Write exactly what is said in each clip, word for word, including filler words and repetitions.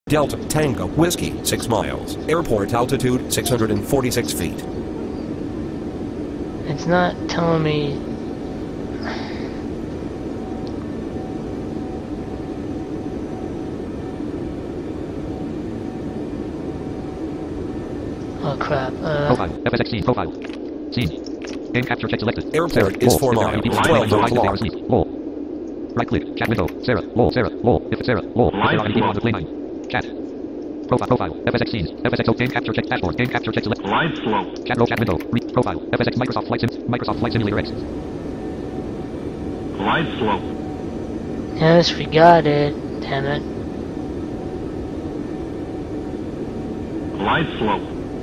Delta Tango Whiskey, six miles. Airport altitude, six hundred forty-six feet. It's not telling me... Oh crap. Uh... Profile. F S X scene. Profile. Scene. Game capture check selected. Airport is four miles. twelve o'clock. Right click. Chat window. Sarah. Lol. Sarah. Lol. If it's Sarah. Lol. If there are any people on the plane line. Chat. Profile. Profile. F S X scenes. F S X game capture check dashboard. Game capture check select. Live flow. Chat row. Chat window. Re profile. F S X Microsoft Flight Sim. Microsoft Flight Simulator X. Live flow. Yes, we got it. Damn it. Live flow.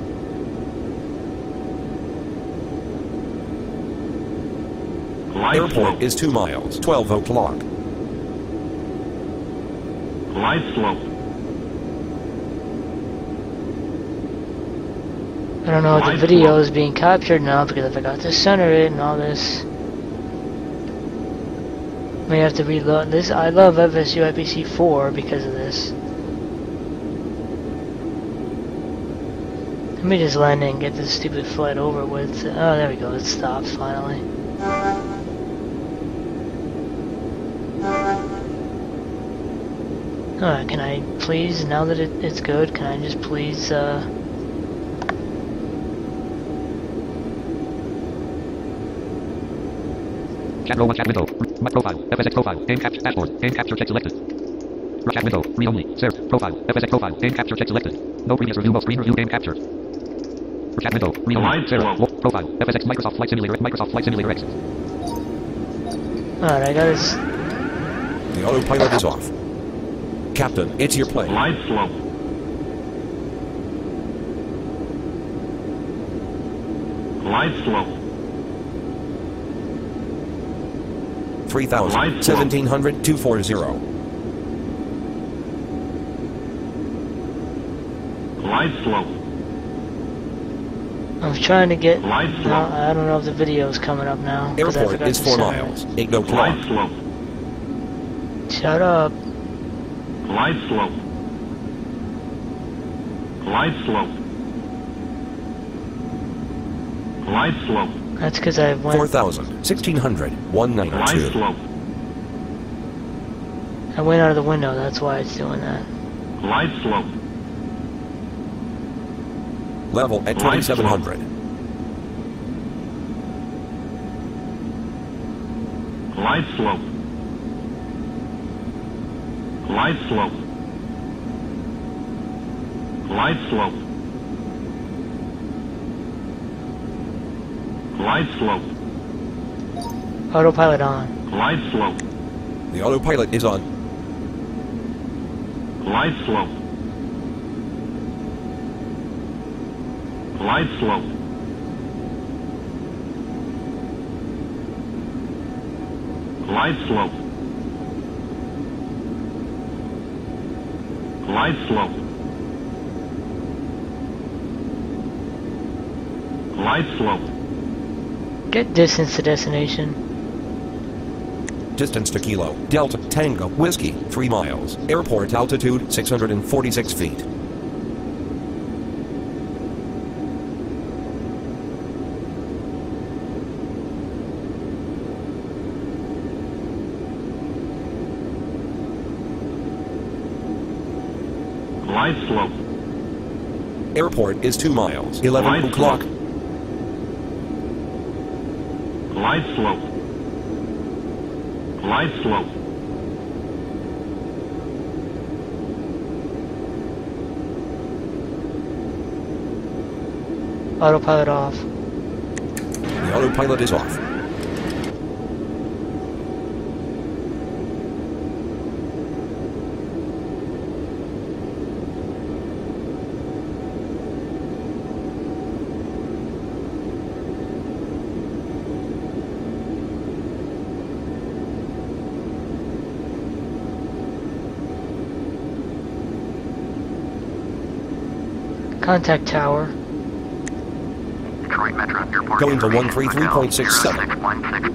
Live Airport flow. is two miles. twelve o'clock. Live flow. I don't know if the Live video flow. is being captured now because I forgot to center it and all this. May have to reload this. I love F S U I P C four because of this. Let me just land in and get this stupid flight over with. Oh, there we go. It stopped finally. Alright, can I please, now that it, it's good, can I just please, uh... Chat row one. Chat window. My profile. F S X profile. Game capture dashboard. Game capture check selected. Chat window. Read only. Sarah. Profile. F S X profile. Game capture check selected. No previous review. No screen review. Game capture. Chat window. Read only. Live Sarah. flow. Lo- profile. F S X Microsoft Flight Simulator. Microsoft Flight Simulator X. Alright, I got this. The autopilot is off. Captain, it's your plane. Live flow. Live flow. three thousand, seventeen hundred, two forty. Live flow. I'm trying to get... Live No, flow. I don't know if the video is coming up now. 'cause I Airport forgot is to four center miles. eight o'clock. Live flow. it. Shut up. Live flow. Live flow. Live flow. That's because I four went... thousand, sixteen hundred, one Live ninety-two. flow. I went out of the window, that's why it's doing that. Live flow. Level at twenty-seven hundred. Live flow. Live flow. Live flow. Live flow. Autopilot on. Live flow. The autopilot is on. Live flow. Live flow. Live flow. Live flow. Live flow. Get distance to destination. Distance to Kilo. Delta Tango Whiskey, three miles. Airport altitude, six hundred forty-six feet. Live flow. Airport is two miles. eleven Live o'clock. flow. Live flow. Live flow. Autopilot off. The autopilot is off. Contact tower. Detroit Metro Airport. Going to one three three point six seven. zero six one six.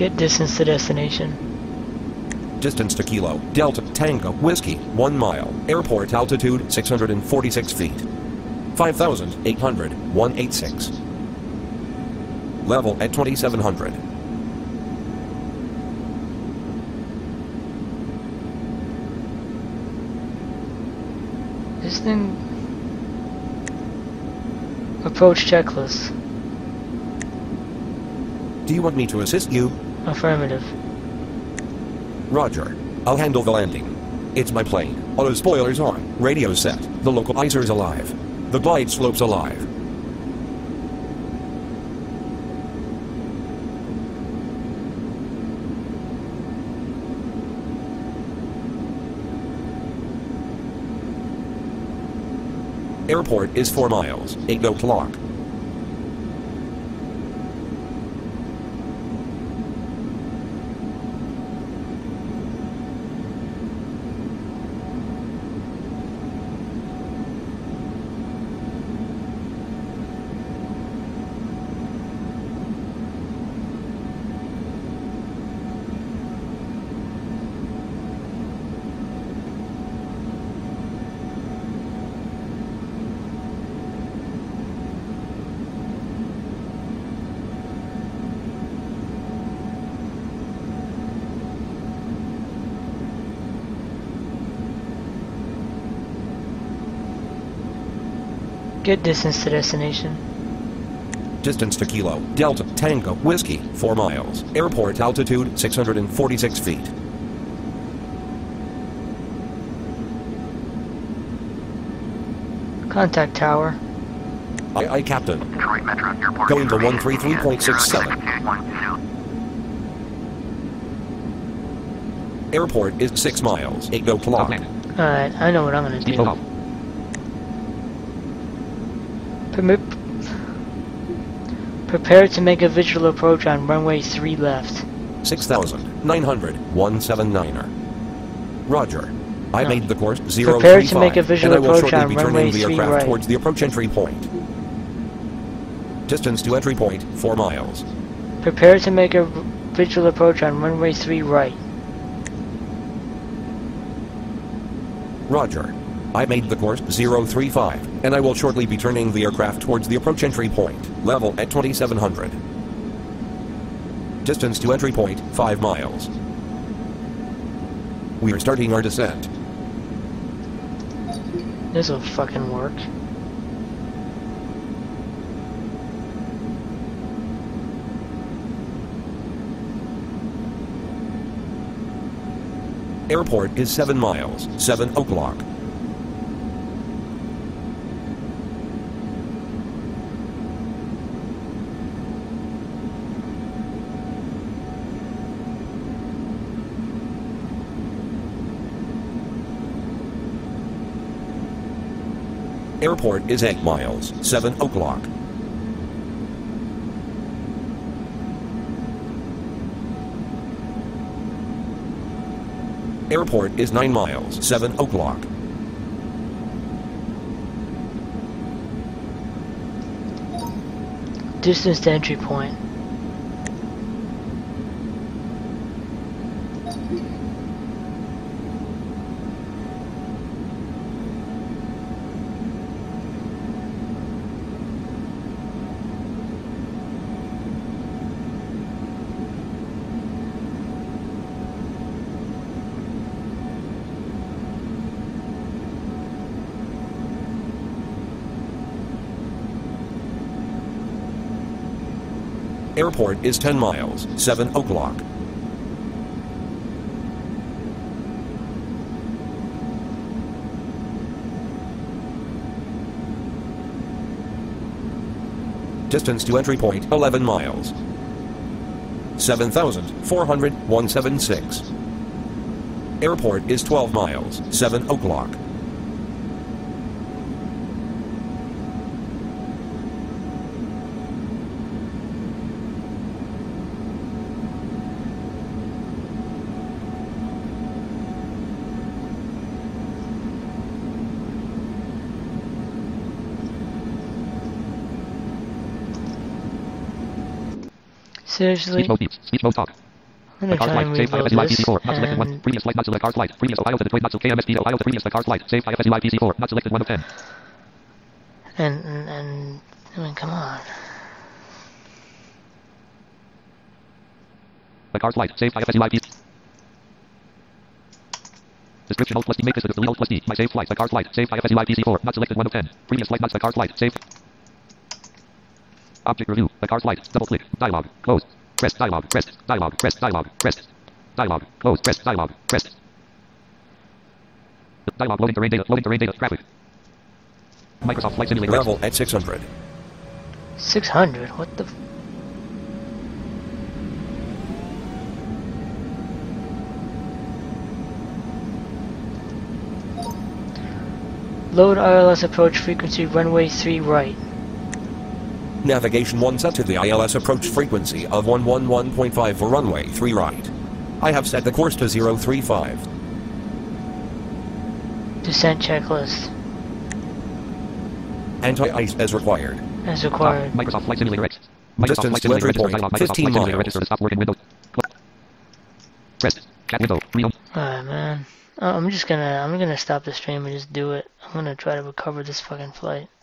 Get distance to destination. Distance to Kilo, Delta, Tango, Whiskey, one mile. Airport altitude six hundred forty-six feet. five thousand eight hundred, one eighty-six. Level at twenty-seven hundred. This thing... Approach checklist. Do you want me to assist you? Affirmative. Roger. I'll handle the landing. It's my plane. Auto spoilers on. Radio set. The localizer's alive. The glide slope's alive. Airport is four miles. eight o'clock. Get distance to destination. Distance to Kilo, Delta, Tango, Whiskey, four miles. Airport altitude six hundred forty-six feet. Contact tower. Aye, aye, Captain. Detroit Metro Airport. Going to one three three point six seven. Airport is six miles. eight o'clock. Alright, I know what I'm gonna do. Depot off. Permit Prepare to make a visual approach on runway three left. six thousand nine hundred, one seventy-niner. Roger. I No. made the course zero Prepare three to make a five, visual and I will approach shortly on be runway turning the three aircraft right. towards the approach entry point. Distance to entry point, four miles. Prepare to make a visual approach on runway three right. Roger. I made the course zero three five, and I will shortly be turning the aircraft towards the approach entry point. Level at twenty-seven hundred. Distance to entry point, five miles. We are starting our descent. This'll fucking work. Airport is seven miles, seven o'clock. Airport is eight miles, seven o'clock. Airport is nine miles, seven o'clock. Distance to entry point. Airport is ten miles, seven o'clock. Distance to entry point, eleven miles. seven thousand four hundred, one seventy-six. Airport is twelve miles, seven o'clock. Seriously? Speech mode mute. Speech mode talk. I'm The gonna car try flight. and Save five reload F S U I P C this, four. Not selected one. and, Previous flight. Not select car flight. Previous Ohio to Detroit. Not to K M S P Ohio to previous the car flight. Save five F S U I P C four. Not selected one of ten. and, and, and, I mean, come on. The car flight. Save five F S U I P. Description Alt plus D. Make this delete Alt plus D. My save flight. The car flight. Save five F S U I P C four. Not selected one of ten. Previous flight. Not the car flight. Save. Object review. The car flight. Double click. Dialog. Close. Press dialog. Press. Dialog. Press. Dialog. Press. Dialog. Close. Press. Dialog. Press. Dialog. Loading terrain data. Loading terrain data. Graphic. Microsoft Flight Simulator. Level at six hundred. six hundred? What the... F Load I L S approach frequency runway three right. Navigation one set to the I L S approach frequency of one one one point five for runway three right. I have set the course to zero three five. Descent checklist. Anti-ice as required. As required. Stop. Microsoft Flight Simulator X. Microsoft Distance Flight to Simulator entry register. point, Dialog. Microsoft fifteen Flight Simulator miles. register to stop working window. Press. Chat window. Real. Alright, man. Uh, I'm just gonna, I'm gonna stop the stream and just do it. I'm gonna try to recover this fucking flight.